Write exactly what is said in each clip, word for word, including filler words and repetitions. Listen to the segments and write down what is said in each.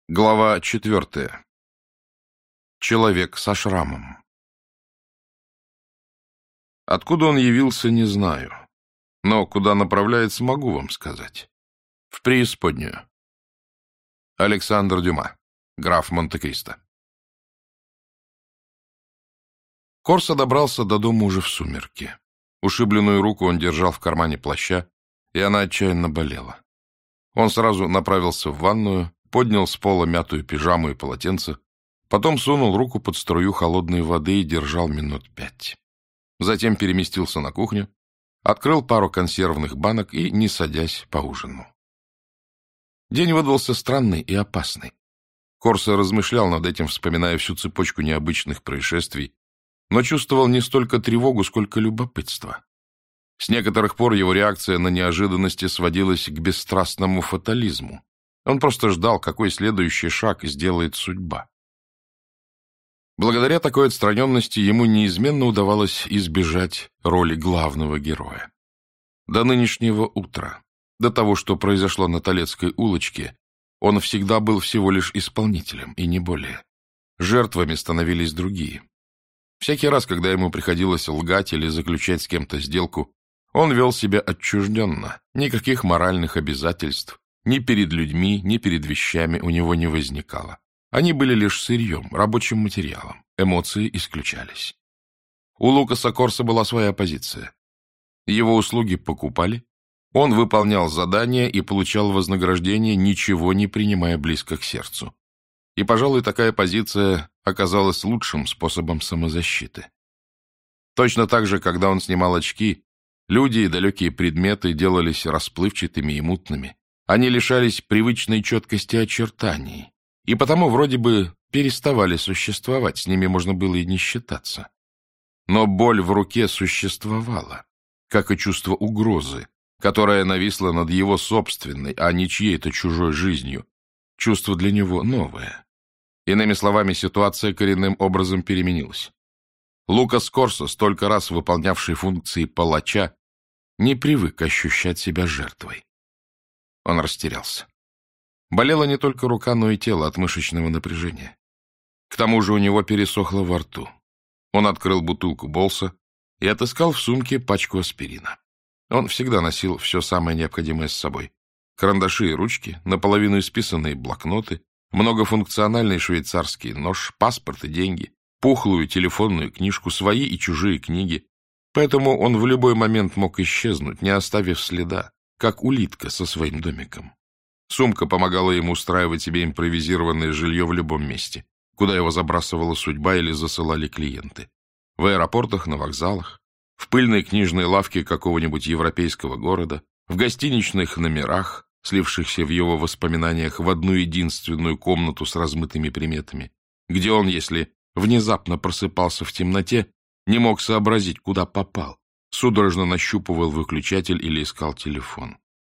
Глава четвертая. Человек со шрамом. Откуда он явился, не знаю. Но куда направляется, могу вам сказать. В преисподнюю. Александр Дюма, граф Монте-Кристо. Корсо добрался до дома уже в сумерки. Ушибленную руку он держал в кармане плаща, и она отчаянно болела. Он сразу направился в ванную, поднял с пола мятую пижаму и полотенце, потом сунул руку под струю холодной воды и держал минут пять. Затем переместился на кухню, открыл пару консервных банок и, не садясь, поужинал. День выдался странный и опасный. Корсо размышлял над этим, вспоминая всю цепочку необычных происшествий, но чувствовал не столько тревогу, сколько любопытство. С некоторых пор его реакция на неожиданности сводилась к бесстрастному фатализму. Он просто ждал, какой следующий шаг сделает судьба. Благодаря такой отстраненности ему неизменно удавалось избежать роли главного героя. До нынешнего утра, до того, что произошло на Толецкой улочке, он всегда был всего лишь исполнителем, и не более. Жертвами становились другие. Всякий раз, когда ему приходилось лгать или заключать с кем-то сделку, он вел себя отчужденно, никаких моральных обязательств ни перед людьми, ни перед вещами у него не возникало. Они были лишь сырьем, рабочим материалом. Эмоции исключались. У Лукаса Корсо была своя позиция. Его услуги покупали, он выполнял задания и получал вознаграждение, ничего не принимая близко к сердцу. И, пожалуй, такая позиция оказалась лучшим способом самозащиты. Точно так же, когда он снимал очки, люди и далекие предметы делались расплывчатыми и мутными. Они лишались привычной четкости очертаний, и потому вроде бы переставали существовать, с ними можно было и не считаться. Но боль в руке существовала, как и чувство угрозы, которое нависло над его собственной, а не чьей-то чужой жизнью. Чувство для него новое. Иными словами, ситуация коренным образом переменилась. Лукас Корсо, столько раз выполнявший функции палача, не привык ощущать себя жертвой. Он растерялся. Болела не только рука, но и тело от мышечного напряжения. К тому же у него пересохло во рту. Он открыл бутылку Болса и отыскал в сумке пачку аспирина. Он всегда носил все самое необходимое с собой. Карандаши и ручки, наполовину исписанные блокноты, многофункциональный швейцарский нож, паспорт и деньги, пухлую телефонную книжку, свои и чужие книги. Поэтому он в любой момент мог исчезнуть, не оставив следа, как улитка со своим домиком. Сумка помогала ему устраивать себе импровизированное жилье в любом месте, куда его забрасывала судьба или засылали клиенты. В аэропортах, на вокзалах, в пыльной книжной лавке какого-нибудь европейского города, в гостиничных номерах, слившихся в его воспоминаниях в одну единственную комнату с размытыми приметами, где он, если внезапно просыпался в темноте, не мог сообразить, куда попал, судорожно нащупывал выключатель или искал телефон.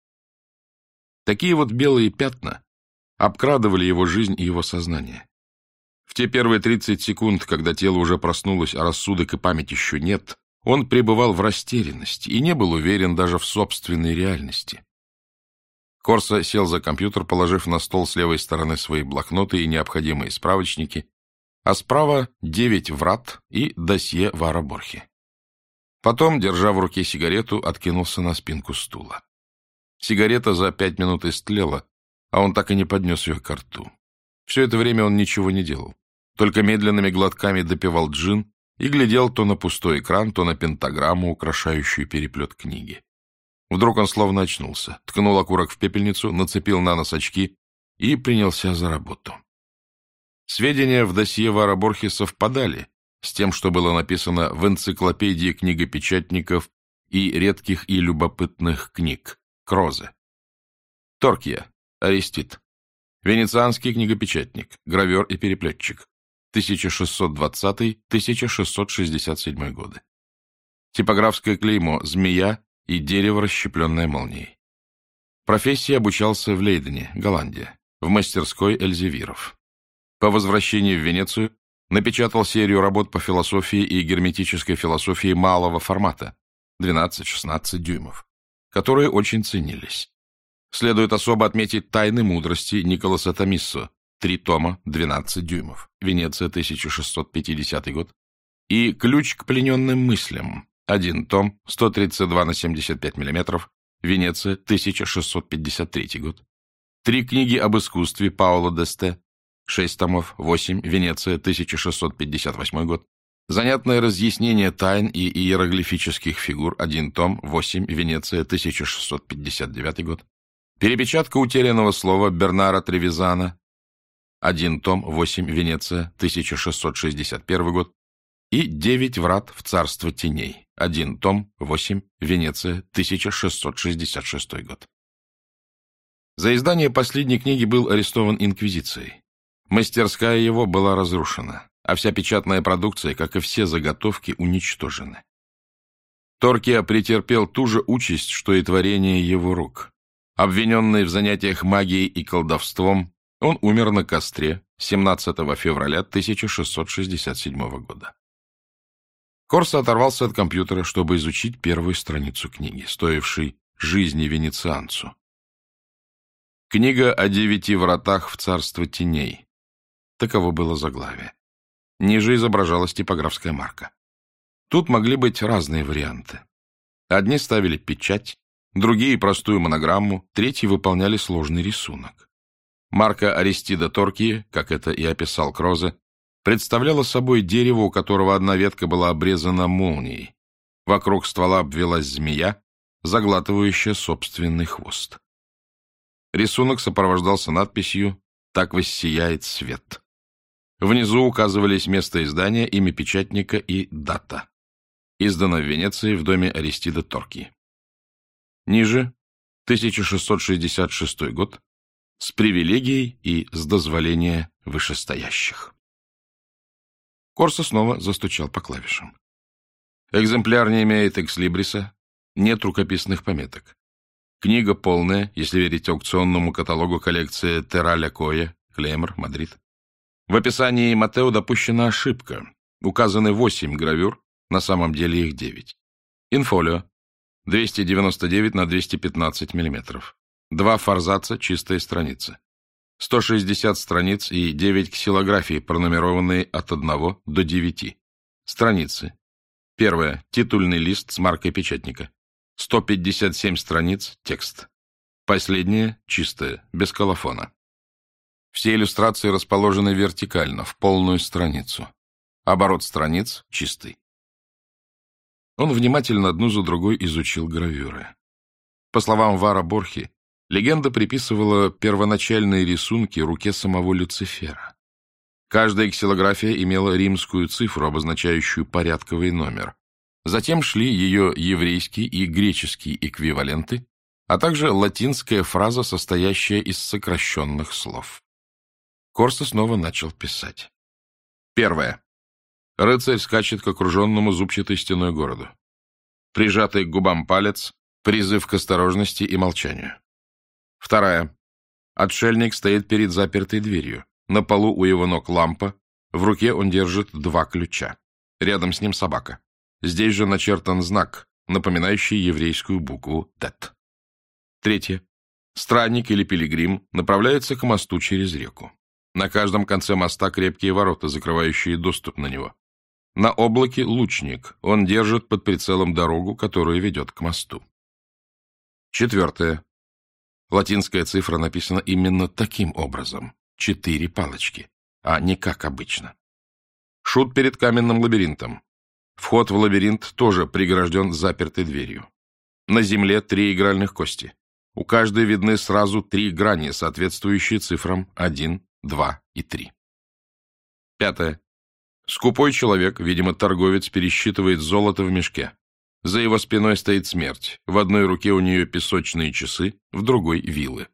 Такие вот белые пятна обкрадывали его жизнь и его сознание. В те первые тридцать секунд, когда тело уже проснулось, а рассудок и память еще нет, он пребывал в растерянности и не был уверен даже в собственной реальности. Корсо сел за компьютер, положив на стол с левой стороны свои блокноты и необходимые справочники, а справа девять врат и досье Вара Борхе. Потом, держа в руке сигарету, откинулся на спинку стула. Сигарета за пять минут истлела, а он так и не поднес ее ко рту. Все это время он ничего не делал, только медленными глотками допивал джин и глядел то на пустой экран, то на пентаграмму, украшающую переплет книги. Вдруг он словно очнулся, ткнул окурок в пепельницу, нацепил на нос очки и принялся за работу. Сведения в досье Вара Борхе совпадали с тем, что было написано в энциклопедии книгопечатников и редких и любопытных книг Крозе. Торкья, Аристид. Венецианский книгопечатник, гравер и переплетчик. тысяча шестьсот двадцатый — тысяча шестьсот шестьдесят седьмой годы. Типографское клеймо «Змея» и «Дерево, расщепленное молнией». Профессии обучался в Лейдене, Голландия, в мастерской Эльзевиров. По возвращении в Венецию напечатал серию работ по философии и герметической философии малого формата, двенадцать-шестнадцать дюймов, которые очень ценились. Следует особо отметить «Тайны мудрости» Николаса Томиссо, три тома, двенадцать дюймов, Венеция, тысяча шестьсот пятидесятый год, и «Ключ к плененным мыслям», один том, сто тридцать два на семьдесят пять миллиметров, Венеция, тысяча шестьсот пятьдесят третий год, три книги об искусстве Паоло Десте, шесть томов, восемь, Венеция, тысяча шестьсот пятьдесят восьмой год, занятное разъяснение тайн и иероглифических фигур, один том, восемь, Венеция, тысяча шестьсот пятьдесят девятый год, перепечатка утерянного слова Бернара Тревизана, один том, восемь, Венеция, тысяча шестьсот шестьдесят первый год, и «Девять врат в царство теней», один том, восемь, Венеция, тысяча шестьсот шестьдесят шестой год. За издание последней книги был арестован инквизицией. Мастерская его была разрушена, а вся печатная продукция, как и все заготовки, уничтожены. Торкия претерпел ту же участь, что и творение его рук. Обвиненный в занятиях магией и колдовством, он умер на костре семнадцатого февраля тысяча шестьсот шестьдесят седьмого года. Корсо оторвался от компьютера, чтобы изучить первую страницу книги, стоившей жизни венецианцу. Книга о девяти вратах в царство теней. Таково было заглавие. Ниже изображалась типографская марка. Тут могли быть разные варианты. Одни ставили печать, другие — простую монограмму, третьи выполняли сложный рисунок. Марка Аристида Торкии, как это и описал Крозе, представляла собой дерево, у которого одна ветка была обрезана молнией. Вокруг ствола обвелась змея, заглатывающая собственный хвост. Рисунок сопровождался надписью «Так воссияет свет». Внизу указывались место издания, имя печатника и дата. Издано в Венеции в доме Аристида Торкии. Ниже тысяча шестьсот шестьдесят шестой год с привилегией и с дозволения вышестоящих. Корсо снова застучал по клавишам. Экземпляр не имеет экслибриса, нет рукописных пометок. Книга полная, если верить аукционному каталогу коллекции Терраля Коя, Клеймор, Мадрид. В описании Матео допущена ошибка. Указаны восемь гравюр, на самом деле их девять. Инфолио двести девяносто девять на двести пятнадцать миллиметров. Два форзаца, чистая страница. сто шестьдесят страниц и девять ксилографий, пронумерованные от одного до девяти. Страницы. Первая. Титульный лист с маркой печатника. сто пятьдесят семь страниц. Текст. Последняя. Чистая. Без колофона. Все иллюстрации расположены вертикально, в полную страницу. Оборот страниц чистый. Он внимательно одну за другой изучил гравюры. По словам Вара Борхи, легенда приписывала первоначальные рисунки руке самого Люцифера. Каждая ксилография имела римскую цифру, обозначающую порядковый номер. Затем шли ее еврейский и греческий эквиваленты, а также латинская фраза, состоящая из сокращенных слов. Корсо снова начал писать. Первое. Рыцарь скачет к окруженному зубчатой стеной городу. Прижатый к губам палец — призыв к осторожности и молчанию. Вторая. Отшельник стоит перед запертой дверью. На полу у его ног лампа, в руке он держит два ключа. Рядом с ним собака. Здесь же начертан знак, напоминающий еврейскую букву «Тет». Третье. Странник или пилигрим направляется к мосту через реку. На каждом конце моста крепкие ворота, закрывающие доступ на него. На облаке лучник, он держит под прицелом дорогу, которая ведет к мосту. Четвертое. Латинская цифра написана именно таким образом. Четыре палочки, а не как обычно. Шут перед каменным лабиринтом. Вход в лабиринт тоже прегражден запертой дверью. На земле три игральных кости. У каждой видны сразу три грани, соответствующие цифрам один, два и три. Пятое. Скупой человек, видимо, торговец, пересчитывает золото в мешке. За его спиной стоит смерть. В одной руке у нее песочные часы, в другой — вилы.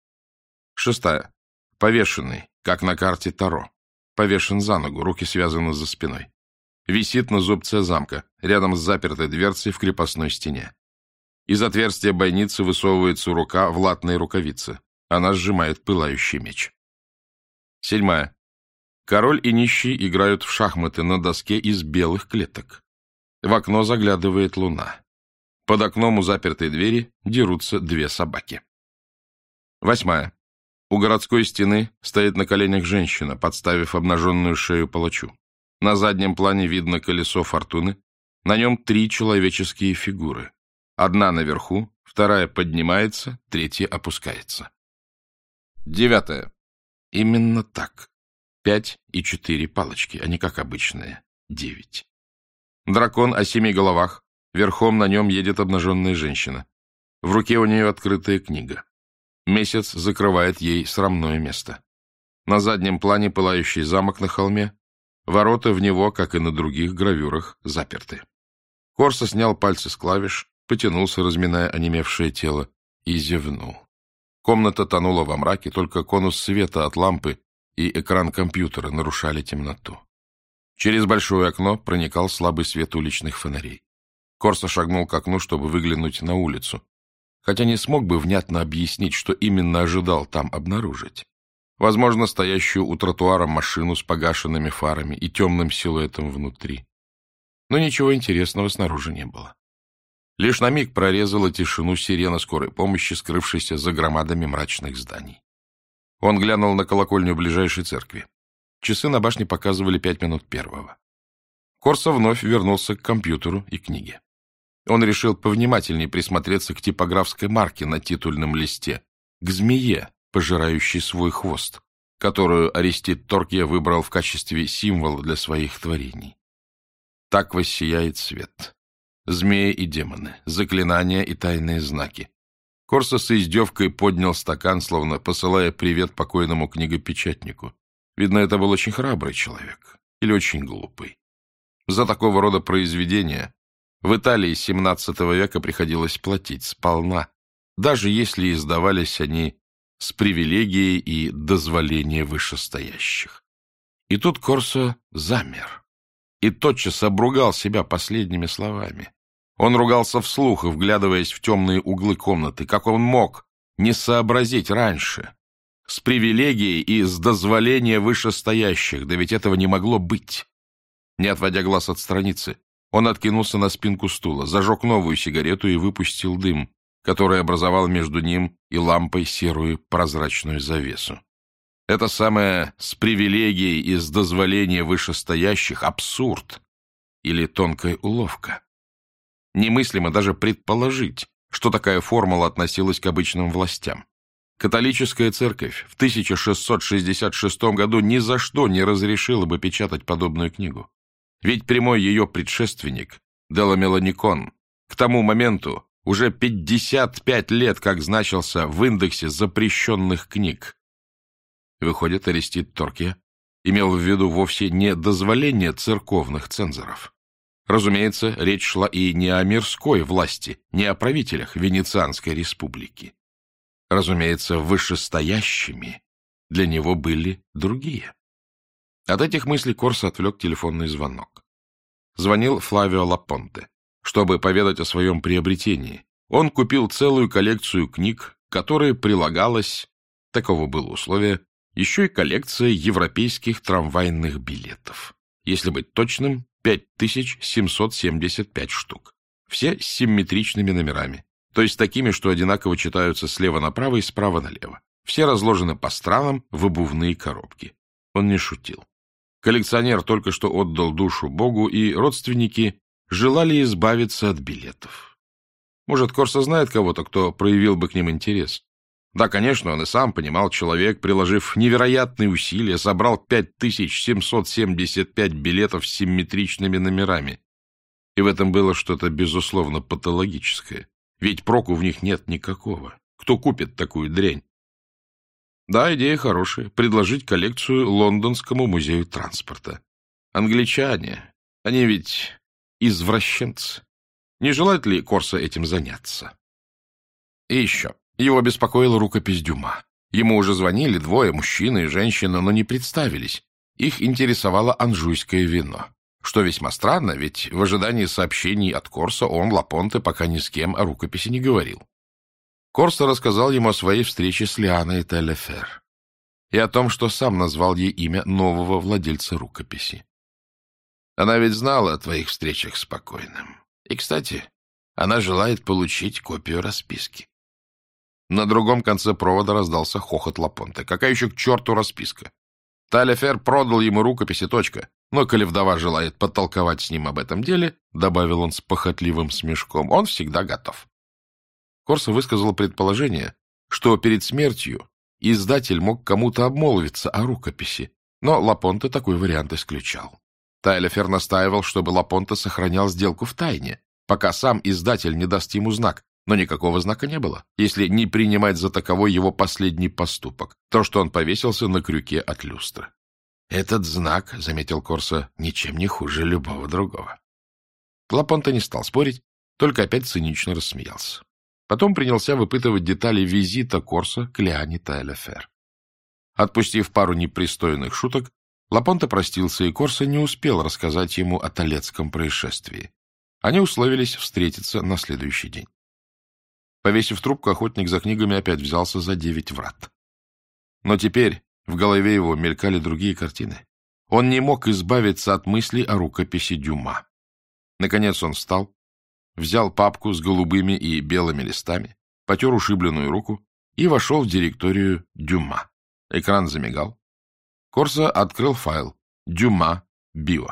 Шестая. Повешенный, как на карте Таро. Повешен за ногу, руки связаны за спиной. Висит на зубце замка, рядом с запертой дверцей в крепостной стене. Из отверстия бойницы высовывается рука в латной рукавице. Она сжимает пылающий меч. Седьмая. Король и нищий играют в шахматы на доске из белых клеток. В окно заглядывает луна. Под окном у запертой двери дерутся две собаки. Восьмая. У городской стены стоит на коленях женщина, подставив обнаженную шею палачу. На заднем плане видно колесо фортуны. На нем три человеческие фигуры. Одна наверху, вторая поднимается, третья опускается. Девятое. Именно так. Пять и четыре палочки, а не как обычные. Девять. Дракон о семи головах. Верхом на нем едет обнаженная женщина. В руке у нее открытая книга. Месяц закрывает ей срамное место. На заднем плане пылающий замок на холме. Ворота в него, как и на других гравюрах, заперты. Корсо снял пальцы с клавиш, потянулся, разминая онемевшее тело, и зевнул. Комната тонула во мраке, только конус света от лампы и экран компьютера нарушали темноту. Через большое окно проникал слабый свет уличных фонарей. Корсо шагнул к окну, чтобы выглянуть на улицу, хотя не смог бы внятно объяснить, что именно ожидал там обнаружить. Возможно, стоящую у тротуара машину с погашенными фарами и темным силуэтом внутри. Но ничего интересного снаружи не было. Лишь на миг прорезала тишину сирена скорой помощи, скрывшейся за громадами мрачных зданий. Он глянул на колокольню ближайшей церкви. Часы на башне показывали пять минут первого. Корсо вновь вернулся к компьютеру и книге. Он решил повнимательнее присмотреться к типографской марке на титульном листе, к змее, пожирающей свой хвост, которую Аристид Торкья выбрал в качестве символа для своих творений. Так воссияет свет. Змеи и демоны, заклинания и тайные знаки. Корсо с издевкой поднял стакан, словно посылая привет покойному книгопечатнику. Видно, это был очень храбрый человек или очень глупый. За такого рода произведения в Италии семнадцатого века приходилось платить сполна, даже если издавались они с привилегией и дозволением вышестоящих. И тут Корсо замер и тотчас обругал себя последними словами. Он ругался вслух, вглядываясь в темные углы комнаты. Как он мог не сообразить раньше? С привилегией и с дозволения вышестоящих, да ведь этого не могло быть. Не отводя глаз от страницы, он откинулся на спинку стула, зажег новую сигарету и выпустил дым, который образовал между ним и лампой серую прозрачную завесу. Это самое «с привилегией и с дозволения вышестоящих» — абсурд или тонкая уловка. Немыслимо даже предположить, что такая формула относилась к обычным властям. Католическая церковь в тысяча шестьсот шестьдесят шестом году ни за что не разрешила бы печатать подобную книгу. Ведь прямой ее предшественник, Делла Меланикон, к тому моменту уже пятьдесят пять лет как значился в индексе запрещенных книг. Выходит, Аристид Торкья имел в виду вовсе не дозволение церковных цензоров. Разумеется, речь шла и не о мирской власти, не о правителях Венецианской республики. Разумеется, вышестоящими для него были другие. От этих мыслей Корсо отвлек телефонный звонок. Звонил Флавио Лапонте, чтобы поведать о своем приобретении. Он купил целую коллекцию книг, к которой прилагалась, таково было условие, еще и коллекция европейских трамвайных билетов. Если быть точным, пять тысяч семьсот семьдесят пять штук. Все с симметричными номерами, то есть такими, что одинаково читаются слева направо и справа налево. Все разложены по странам в обувные коробки. Он не шутил. Коллекционер только что отдал душу Богу, и родственники желали избавиться от билетов. Может, Корсо знает кого-то, кто проявил бы к ним интерес. Да, конечно, он и сам понимал, человек, приложив невероятные усилия, собрал пять тысяч семьсот семьдесят пять билетов с симметричными номерами. И в этом было что-то, безусловно, патологическое. Ведь проку в них нет никакого. Кто купит такую дрянь? Да, идея хорошая. Предложить коллекцию Лондонскому музею транспорта. Англичане, они ведь извращенцы. Не желает ли Корсо этим заняться? И еще. Его беспокоила рукопись Дюма. Ему уже звонили двое, мужчина и женщина, но не представились. Их интересовало анжуйское вино. Что весьма странно, ведь в ожидании сообщений от Корсо он, Лапонте, пока ни с кем о рукописи не говорил. Корсо рассказал ему о своей встрече с Лианой Таллефер и о том, что сам назвал ей имя нового владельца рукописи. Она ведь знала о твоих встречах с покойным. И, кстати, она желает получить копию расписки. На другом конце провода раздался хохот Лапонте. Какая еще к черту расписка? Тайлефер продал ему рукопись и точка. Но, коли вдова желает подтолковать с ним об этом деле, добавил он с похотливым смешком, он всегда готов. Корсо высказал предположение, что перед смертью издатель мог кому-то обмолвиться о рукописи, но Лапонте такой вариант исключал. Тайлефер настаивал, чтобы Лапонте сохранял сделку в тайне, пока сам издатель не даст ему знак, но никакого знака не было, если не принимать за таковой его последний поступок, то, что он повесился на крюке от люстры. «Этот знак, — заметил Корсо, — ничем не хуже любого другого». Лапонте не стал спорить, только опять цинично рассмеялся. Потом принялся выпытывать детали визита Корсо к Лиане Тайлефер. Отпустив пару непристойных шуток, Лапонте простился, и Корсо не успел рассказать ему о Толедском происшествии. Они условились встретиться на следующий день. Повесив трубку, охотник за книгами опять взялся за девять врат. Но теперь в голове его мелькали другие картины. Он не мог избавиться от мыслей о рукописи Дюма. Наконец он встал, взял папку с голубыми и белыми листами, потер ушибленную руку и вошел в директорию Дюма. Экран замигал. Корсо открыл файл «Дюма. Био».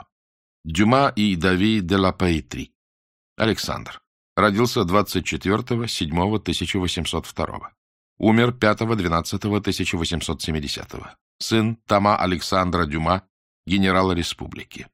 Дюма и Дави де ла Паэтри. Александр. Родился двадцать четвёртого седьмого тысяча восемьсот второго. Умер пятого двенадцатого тысяча восемьсот семидесятого. Сын Тома Александра Дюма, генерала республики.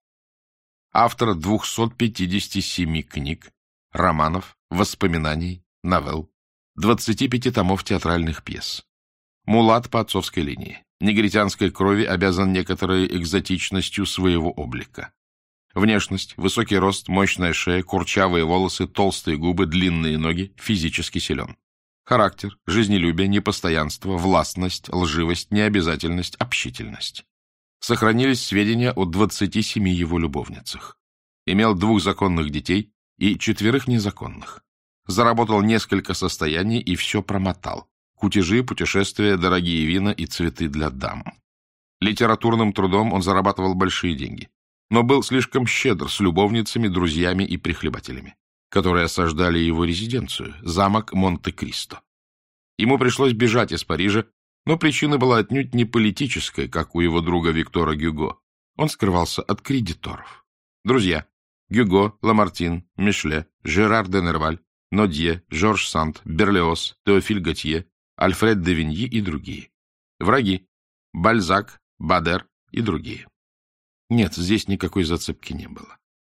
Автор двухсот пятидесяти семи книг, романов, воспоминаний, новелл, двадцати пяти томов театральных пьес. Мулат по отцовской линии. Негритянской крови обязан некоторой экзотичностью своего облика. Внешность, высокий рост, мощная шея, курчавые волосы, толстые губы, длинные ноги, физически силен. Характер, жизнелюбие, непостоянство, властность, лживость, необязательность, общительность. Сохранились сведения о двадцати семи его любовницах. Имел двух законных детей и четверых незаконных. Заработал несколько состояний и все промотал. Кутежи, путешествия, дорогие вина и цветы для дам. Литературным трудом он зарабатывал большие деньги, но был слишком щедр с любовницами, друзьями и прихлебателями, которые осаждали его резиденцию, замок Монте-Кристо. Ему пришлось бежать из Парижа, но причина была отнюдь не политическая, как у его друга Виктора Гюго. Он скрывался от кредиторов. Друзья — Гюго, Ламартин, Мишле, Жерар де Нерваль, Нодье, Жорж Санд, Берлиоз, Теофиль Готье, Альфред де Виньи и другие. Враги — Бальзак, Бадер и другие. Нет, здесь никакой зацепки не было.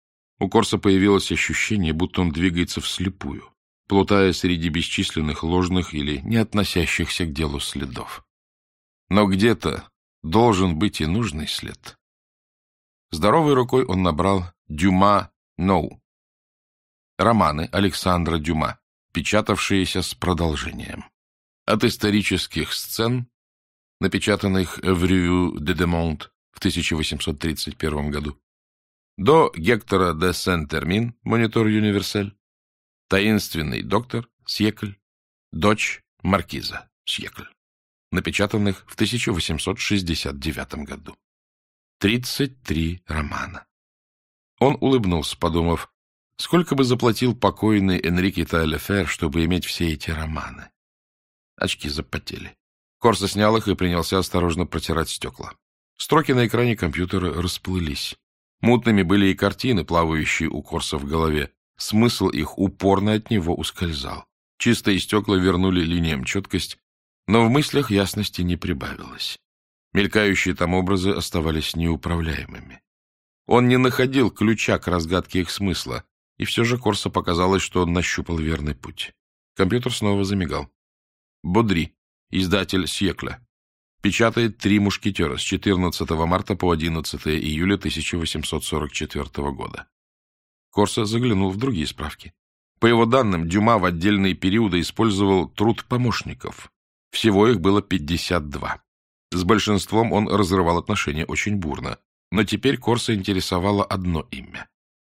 У Корсо появилось ощущение, будто он двигается вслепую, плутая среди бесчисленных ложных или не относящихся к делу следов. Но где-то должен быть и нужный след. Здоровой рукой он набрал «Дюма Ноу». Романы Александра Дюма, печатавшиеся с продолжением. От исторических сцен, напечатанных в «Revue de Monde» в тысяча восемьсот тридцать первом году, до Гектора де Сен-Термин, Монитор Юниверсель, Таинственный доктор, Сьекль, Дочь маркиза, Сьекль, напечатанных в тысяча восемьсот шестьдесят девятом году. Тридцать три романа. Он улыбнулся, подумав, сколько бы заплатил покойный Энрике Тайлефер, чтобы иметь все эти романы. Очки запотели. Корсо снял их и принялся осторожно протирать стекла. Строки на экране компьютера расплылись. Мутными были и картины, плавающие у Корсо в голове. Смысл их упорно от него ускользал. Чистые стекла вернули линиям четкость, но в мыслях ясности не прибавилось. Мелькающие там образы оставались неуправляемыми. Он не находил ключа к разгадке их смысла, и все же Корсо показалось, что он нащупал верный путь. Компьютер снова замигал. Бодри, издатель «Сьекля», печатает «Три мушкетера» с четырнадцатого марта по одиннадцатое июля тысяча восемьсот сорок четвёртого года. Корсо заглянул в другие справки. По его данным, Дюма в отдельные периоды использовал труд помощников. Всего их было пятьдесят два. С большинством он разрывал отношения очень бурно, но теперь Корсо интересовало одно имя.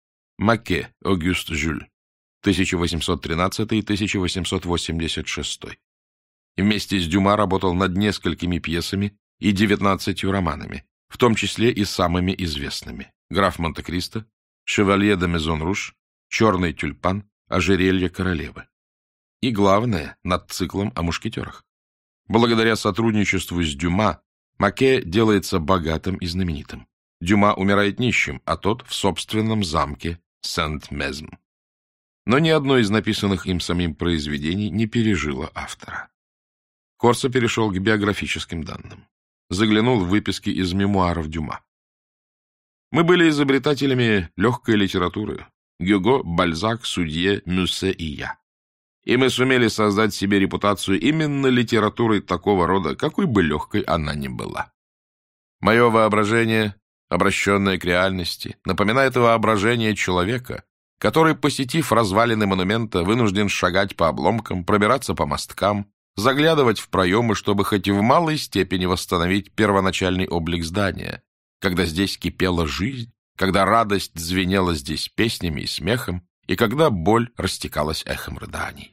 Маке Огюст Жюль, тысяча восемьсот тринадцатый — тысяча восемьсот восемьдесят шестой. Вместе с Дюма работал над несколькими пьесами и девятнадцатью романами, в том числе и самыми известными: «Граф Монте-Кристо», «Шевалье де Мезон-Руж», «Черный тюльпан», «Ожерелье королевы». и, главное, над циклом о мушкетерах. Благодаря сотрудничеству с Дюма Маке делается богатым и знаменитым. Дюма умирает нищим, а тот в собственном замке Сент-Мезм. Но ни одно из написанных им самим произведений не пережило автора. Корсо перешел к биографическим данным. Заглянул в выписки из мемуаров Дюма. Мы были изобретателями легкой литературы. Гюго, Бальзак, Судье, Мюссе и я. И мы сумели создать себе репутацию именно литературой такого рода, какой бы легкой она ни была. Мое воображение, обращенное к реальности, напоминает воображение человека, который, посетив развалины монумента, вынужден шагать по обломкам, пробираться по мосткам, заглядывать в проемы, чтобы хоть и в малой степени восстановить первоначальный облик здания, когда здесь кипела жизнь, когда радость звенела здесь песнями и смехом, и когда боль растекалась эхом рыданий.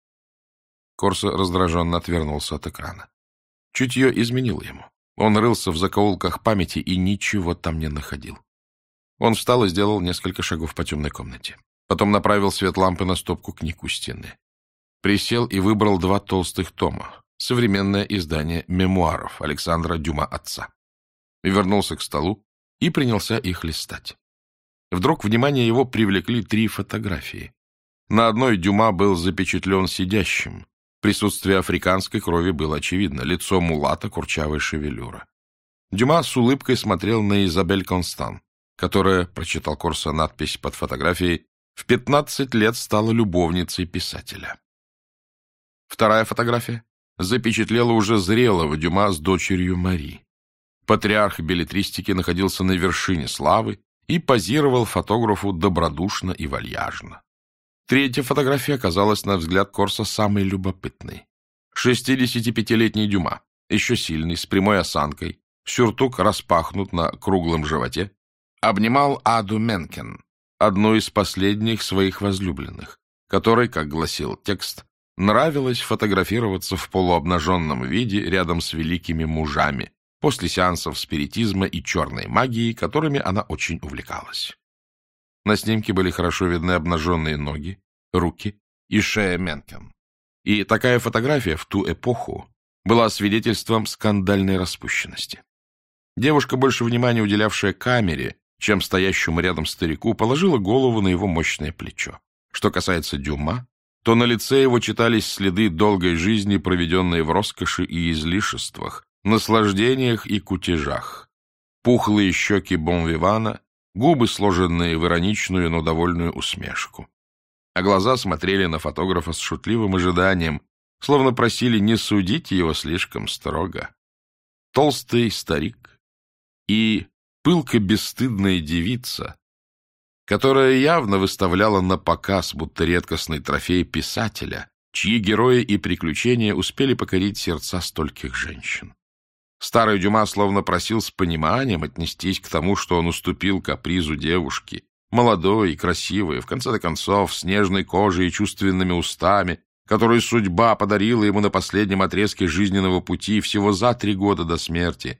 Корсо раздраженно отвернулся от экрана. Чутье изменило ему. Он рылся в закоулках памяти и ничего там не находил. Он встал и сделал несколько шагов по темной комнате. Потом направил свет лампы на стопку книг у стены. Присел и выбрал два толстых тома, современное издание мемуаров Александра Дюма отца. И вернулся к столу и принялся их листать. Вдруг внимание его привлекли три фотографии. На одной Дюма был запечатлен сидящим. Присутствие африканской крови было очевидно. Лицо мулата, курчавая шевелюра. Дюма с улыбкой смотрел на Изабель Констан, которая, прочитал Корсо надпись под фотографией, в пятнадцать лет стала любовницей писателя. Вторая фотография запечатлела уже зрелого Дюма с дочерью Мари. Патриарх беллетристики находился на вершине славы и позировал фотографу добродушно и вальяжно. Третья фотография оказалась, на взгляд Корсо, самой любопытной. шестидесятипятилетний Дюма, еще сильный, с прямой осанкой, сюртук распахнут на круглом животе, обнимал Аду Менкен, одну из последних своих возлюбленных, которой, как гласил текст, нравилось фотографироваться в полуобнаженном виде рядом с великими мужами, после сеансов спиритизма и черной магии, которыми она очень увлекалась. На снимке были хорошо видны обнаженные ноги, руки и шея Менкен. И такая фотография в ту эпоху была свидетельством скандальной распущенности. Девушка, больше внимания уделявшая камере, чем стоящему рядом старику, положила голову на его мощное плечо. Что касается Дюма, то на лице его читались следы долгой жизни, проведенной в роскоши и излишествах, наслаждениях и кутежах. Пухлые щеки бон-вивана, губы, сложенные в ироничную, но довольную усмешку. А глаза смотрели на фотографа с шутливым ожиданием, словно просили не судить его слишком строго. Толстый старик и пылко-бесстыдная девица, которая явно выставляла на показ, будто редкостный трофей писателя, чьи герои и приключения успели покорить сердца стольких женщин. Старый Дюма словно просил с пониманием отнестись к тому, что он уступил капризу девушки, молодой и красивой, в конце концов, с нежной кожей и чувственными устами, которую судьба подарила ему на последнем отрезке жизненного пути всего за три года до смерти.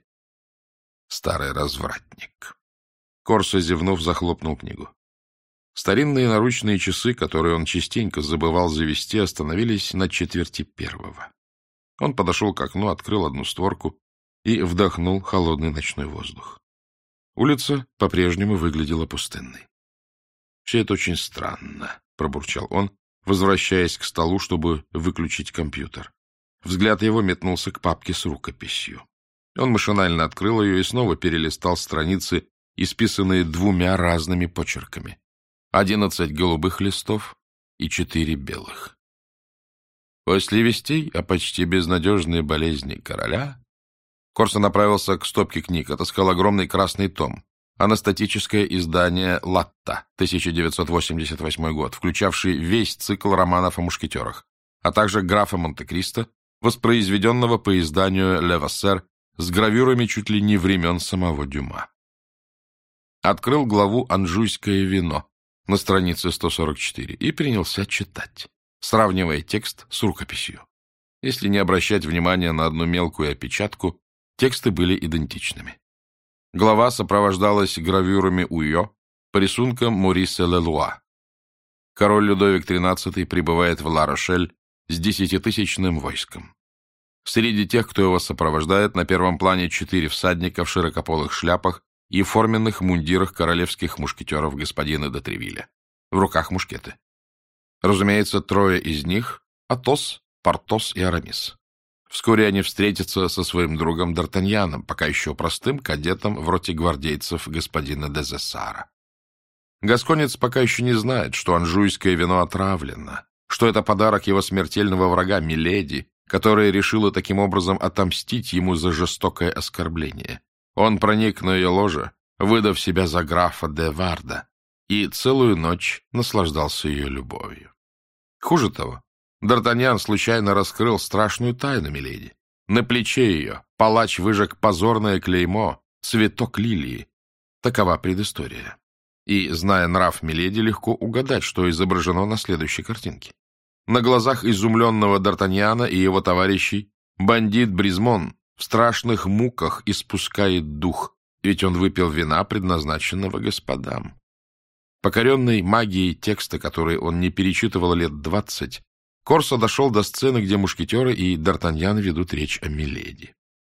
Старый развратник. Корсо, зевнув, захлопнул книгу. Старинные наручные часы, которые он частенько забывал завести, остановились на четверти первого. Он подошел к окну, открыл одну створку и вдохнул холодный ночной воздух. Улица по-прежнему выглядела пустынной. «Все это очень странно», — пробурчал он, возвращаясь к столу, чтобы выключить компьютер. Взгляд его метнулся к папке с рукописью. Он машинально открыл ее и снова перелистал страницы, исписанные двумя разными почерками. Одиннадцать голубых листов и четыре белых. После вестей о почти безнадежной болезни короля Корсо направился к стопке книг, отыскал огромный красный том, анастатическое издание «Латта», тысяча девятьсот восемьдесят восьмой год, включавший весь цикл романов о мушкетерах, а также «Графа Монте-Кристо», воспроизведенного по изданию «Левассер» с гравюрами чуть ли не времен самого Дюма. Открыл главу «Анжуйское вино» на странице сто сорок четыре и принялся читать, сравнивая текст с рукописью. Если не обращать внимания на одну мелкую опечатку, тексты были идентичными. Глава сопровождалась гравюрами Уйо по рисункам Мориса Лелуа. Король Людовик тринадцатый прибывает в Ла-Рошель с десятитысячным войском. Среди тех, кто его сопровождает, на первом плане четыре всадника в широкополых шляпах и форменных мундирах королевских мушкетеров господина де Тревилля. В руках мушкеты. Разумеется, трое из них — Атос, Портос и Арамис. Вскоре они встретятся со своим другом Д'Артаньяном, пока еще простым кадетом в роте гвардейцев господина де Зессара. Гасконец пока еще не знает, что анжуйское вино отравлено, что это подарок его смертельного врага Миледи, которая решила таким образом отомстить ему за жестокое оскорбление. Он проник на ее ложе, выдав себя за графа де Варда, и целую ночь наслаждался ее любовью. Хуже того, Д'Артаньян случайно раскрыл страшную тайну Миледи. На плече ее палач выжег позорное клеймо «Цветок лилии». Такова предыстория. И, зная нрав Миледи, легко угадать, что изображено на следующей картинке. На глазах изумленного Д'Артаньяна и его товарищей бандит Бризмон в страшных муках испускает дух, ведь он выпил вина, предназначенного господам. Покоренный магией текста, который он не перечитывал лет двадцать, Корсо дошел до сцены, где мушкетеры и Д'Артаньян ведут речь о Миледи.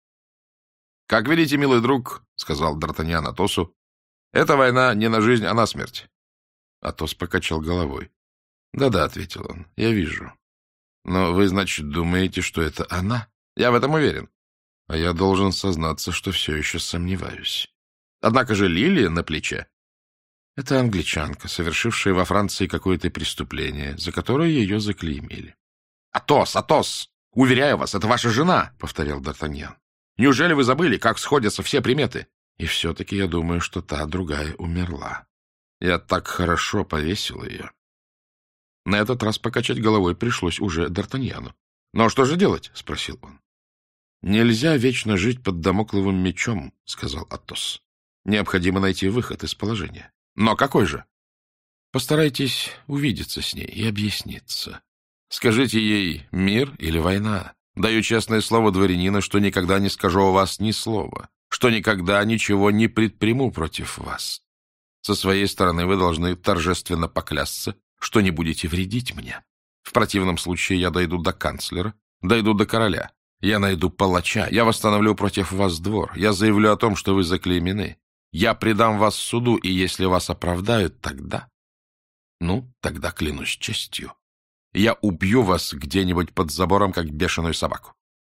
— Как видите, милый друг, — сказал Д'Артаньян Атосу, — эта война не на жизнь, а на смерть. Атос покачал головой. «Да-да», — ответил он, — «я вижу. Но вы, значит, думаете, что это она? Я в этом уверен. А я должен сознаться, что все еще сомневаюсь. Однако же лилия на плече — это англичанка, совершившая во Франции какое-то преступление, за которое ее заклеймили». «Атос, Атос! Уверяю вас, это ваша жена!» — повторял Д'Артаньян. «Неужели вы забыли, как сходятся все приметы?» «И все-таки я думаю, что та другая умерла. Я так хорошо повесил ее». На этот раз покачать головой пришлось уже Д'Артаньяну. «Но что же делать?» — спросил он. «Нельзя вечно жить под дамокловым мечом», — сказал Атос. «Необходимо найти выход из положения». «Но какой же?» «Постарайтесь увидеться с ней и объясниться. Скажите ей, мир или война. Даю честное слово дворянина, что никогда не скажу о вас ни слова, что никогда ничего не предприму против вас. Со своей стороны вы должны торжественно поклясться, что не будете вредить мне. В противном случае я дойду до канцлера, дойду до короля, я найду палача, я восстановлю против вас двор, я заявлю о том, что вы заклеймены, я предам вас суду, и если вас оправдают, тогда... Ну, тогда клянусь честью. Я убью вас где-нибудь под забором, как бешеную собаку».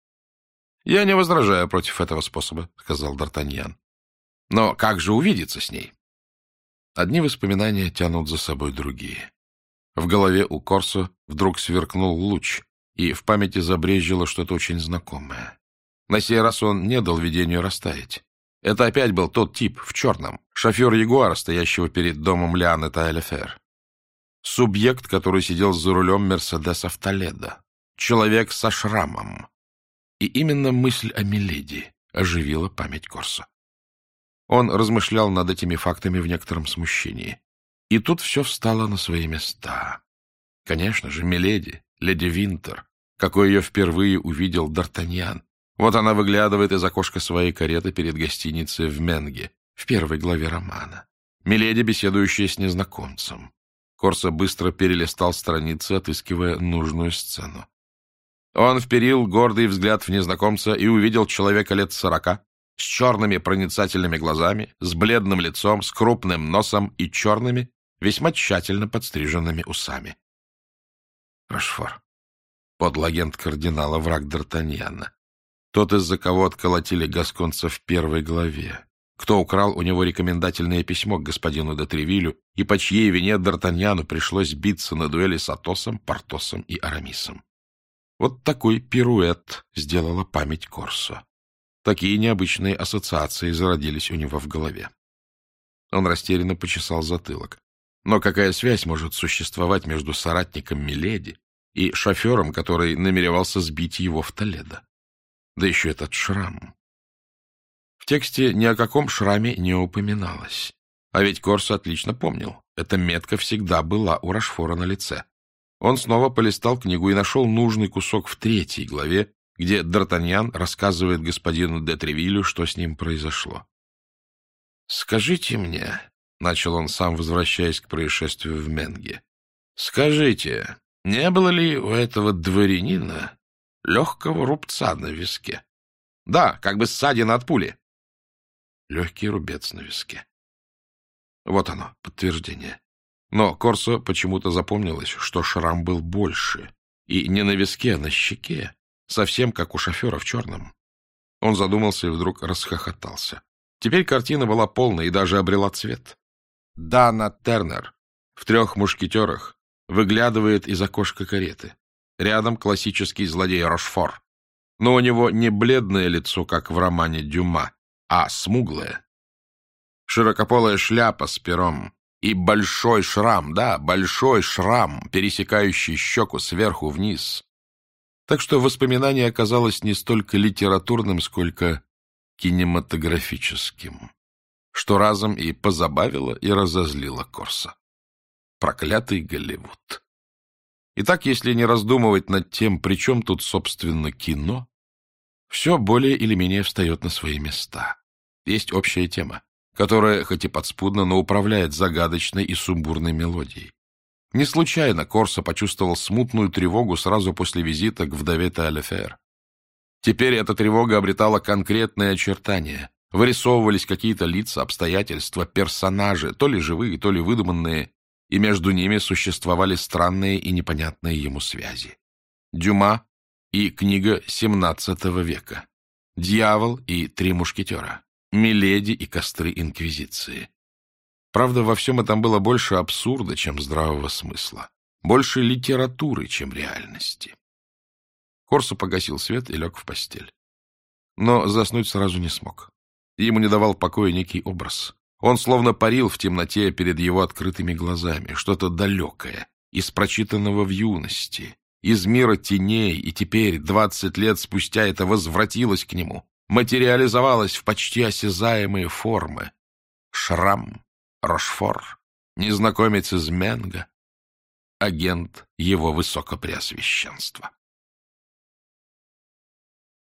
«Я не возражаю против этого способа», — сказал Д'Артаньян. «Но как же увидеться с ней?» Одни воспоминания тянут за собой другие. В голове у Корсо вдруг сверкнул луч, и в памяти забрежило что-то очень знакомое. На сей раз он не дал видению растаять. Это опять был тот тип в черном, шофер Ягуара, стоящего перед домом Лианы Тайлефер. Субъект, который сидел за рулем Мерседеса в Толедо. Человек со шрамом. И именно мысль о Миледи оживила память Корсо. Он размышлял над этими фактами в некотором смущении. И тут все встало на свои места. Конечно же, Миледи, леди Винтер, какой ее впервые увидел Д'Артаньян. Вот она выглядывает из окошка своей кареты перед гостиницей в Менге, в первой главе романа. Миледи, беседующая с незнакомцем. Корсо быстро перелистал страницы, отыскивая нужную сцену. Он вперил гордый взгляд в незнакомца и увидел человека лет сорока, с черными проницательными глазами, с бледным лицом, с крупным носом и черными, весьма тщательно подстриженными усами. Рошфор, подлый агент кардинала, враг Д'Артаньяна. Тот, из-за кого отколотили гасконца в первой главе. Кто украл у него рекомендательное письмо к господину де Тревилю, и по чьей вине Д'Артаньяну пришлось биться на дуэли с Атосом, Портосом и Арамисом. Вот такой пируэт сделала память Корсо. Такие необычные ассоциации зародились у него в голове. Он растерянно почесал затылок. Но какая связь может существовать между соратником Миледи и шофером, который намеревался сбить его в Толедо? Да еще этот шрам. В тексте ни о каком шраме не упоминалось. А ведь Корсо отлично помнил. Эта метка всегда была у Рошфора на лице. Он снова полистал книгу и нашел нужный кусок в третьей главе, где Д'Артаньян рассказывает господину де Тревилю, что с ним произошло. «Скажите мне», — начал он сам, возвращаясь к происшествию в Менге, — «скажите, Не было ли у этого дворянина легкого рубца на виске? Да, как бы ссадина от пули. Легкий рубец на виске. Вот оно, подтверждение. Но Корсо почему-то запомнилось, что шрам был больше. И не на виске, а на щеке. Совсем как у шофера в черном. Он задумался и вдруг расхохотался. Теперь картина была полной и даже обрела цвет. Дана Тернер в «Трех мушкетерах» выглядывает из окошка кареты. Рядом классический злодей Рошфор. Но у него не бледное лицо, как в романе Дюма, а смуглое. Широкополая шляпа с пером и большой шрам, да, большой шрам, пересекающий щеку сверху вниз. Так что воспоминание оказалось не столько литературным, сколько кинематографическим, что разом и позабавило, и разозлило Корсо. Проклятый Голливуд. Итак, если не раздумывать над тем, при чем тут, собственно, кино, все более или менее встает на свои места. Есть общая тема, которая, хоть и подспудно, но управляет загадочной и сумбурной мелодией. Не случайно Корсо почувствовал смутную тревогу сразу после визита к вдове Таэлефер. Теперь эта тревога обретала конкретные очертания. Вырисовывались какие-то лица, обстоятельства, персонажи, то ли живые, то ли выдуманные, и между ними существовали странные и непонятные ему связи. Дюма и книга семнадцатого века. Дьявол и три мушкетера. Миледи и костры Инквизиции. Правда, во всем этом было больше абсурда, чем здравого смысла. Больше литературы, чем реальности. Корсо погасил свет и лег в постель. Но заснуть сразу не смог. Ему не давал покоя некий образ. Он словно парил в темноте перед его открытыми глазами, что-то далекое, из прочитанного в юности, из мира теней, и теперь, двадцать лет спустя, это возвратилось к нему, материализовалось в почти осязаемые формы. Шрам, Рошфор, незнакомец из Менго, агент его высокопреосвященства.